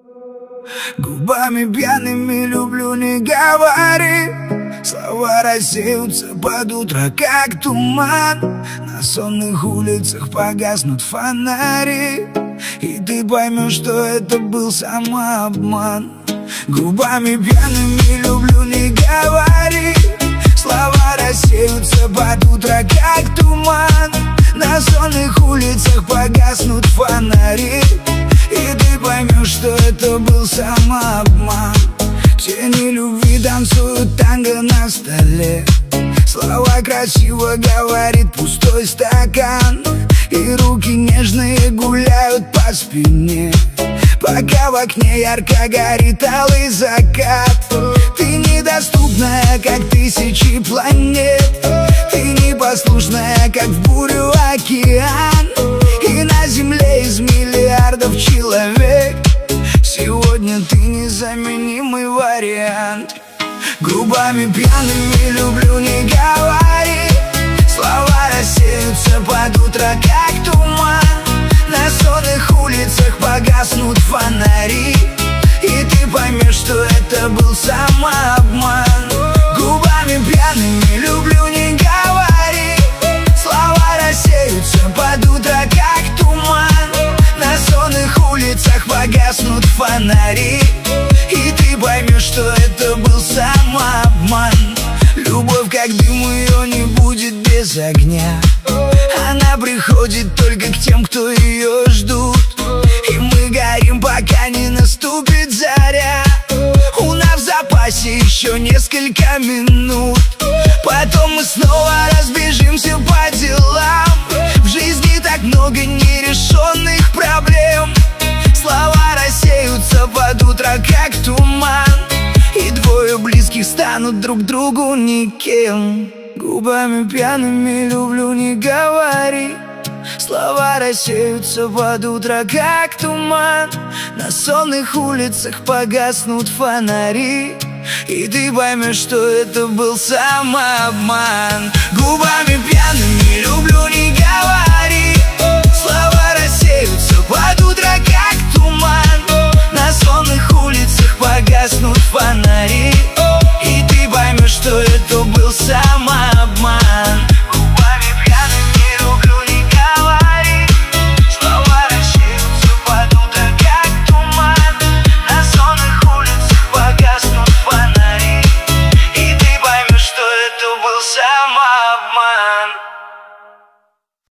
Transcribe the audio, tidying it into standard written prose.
Губами пьяными люблю, не говори. Слова рассеются под утро, как туман. На сонных улицах погаснут фонари, и ты поймешь, что это был самообман. Губами пьяными люблю, не говори. Слова рассеются под утро, как туман. На сонных улицах погаснут фонари, и ты поймешь, что это был самообман. Тени любви танцуют танго на столе. Слова красиво говорит пустой стакан, и руки нежные гуляют по спине, пока в окне ярко горит алый закат. Ты недоступная, как тысячи планет. Ты непослушная, как в бурю океан. И на земле из миллиардов человек сегодня ты незаменимый вариант. Губами пьяными люблю, не говори. Слова рассеются под утро, как туман. На сонных улицах погаснут фонари, и ты поймешь, что это был самообман. Губами пьяными люблю, не говори. Слова рассеются под утро, как туман. На сонных улицах погаснут фонари, и ты поймешь, что это был самообман. Любовь как дым, ее не будет без огня. Она приходит только к тем, кто ее ждут, и мы горим, пока не наступит заря. У нас в запасе еще несколько минут, потом мы снова разбежимся по делам. В жизни так много нерешенных проблем. Слова рассеются под утро, как туман, и двое близких станут друг другу никем. Губами пьяными люблю, не говори. Слова рассеются под утро, как туман. На сонных улицах погаснут фонари, и ты поймешь, что это был самообман. Губами пьяными люблю, не говори.